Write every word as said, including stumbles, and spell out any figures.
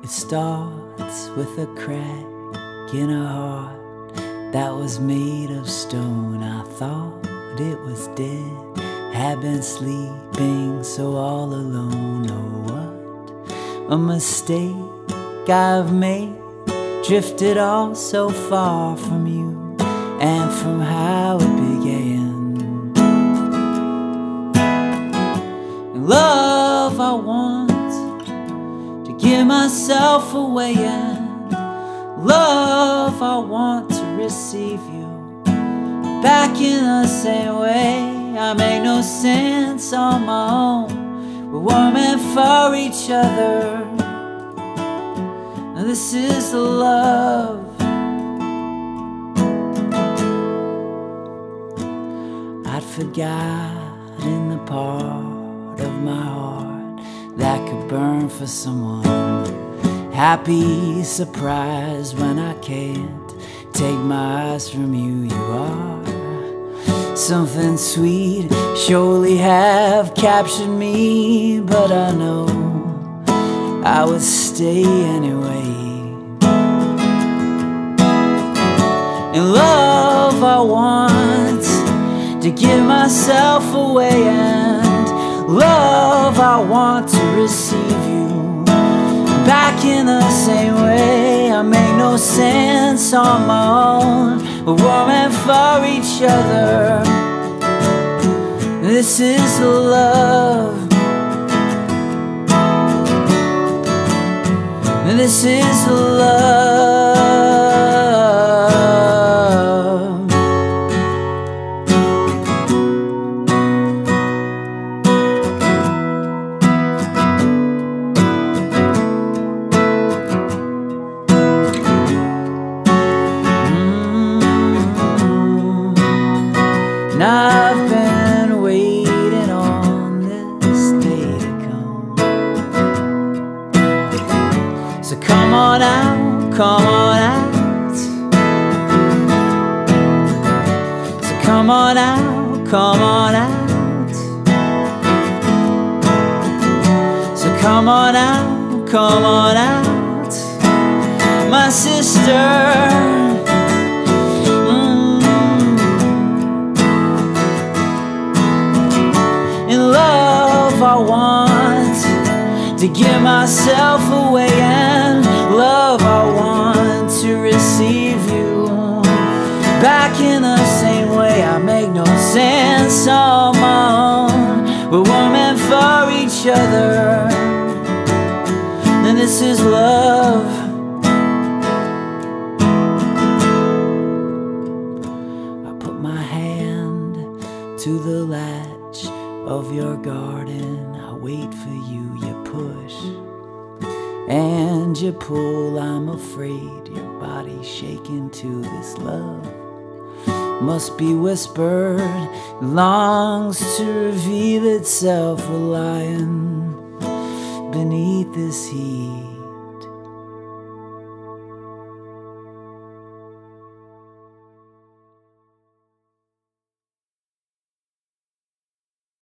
It starts with a crack in a heart that was made of stone. I thought it was dead, had been sleeping so all alone. Oh, what a mistake I've made, drifted all so far from you and from how it began. Love, I want to give myself away, and love, I want to receive you back in the same way. I make no sense on my own, we're warm and for each other. Now this is the love. I'd forgotten the part of my heart that could burn for someone. Happy, surprised when I can't take my eyes from you. You are something sweet, surely have captured me, but I know I would stay anyway. In love, I want to give myself away, and love, I want to receive you back in the same way. I make no sense on my own, we're warm and for each other. This is love. This is love. And I've been waiting on this day to come. So come on out, come on out. So come on out, come on out. So come on out, come on out, my sister. I want to give myself away, and love, I want to receive you back in the same way. I make no sense on my own, we're warm and for each other. And this is love. I put my hand to the latch of your garden, I wait for you, you push and you pull. I'm afraid your body's shaking to this love. Must be whispered, longs to reveal itself. We're lying beneath this heat.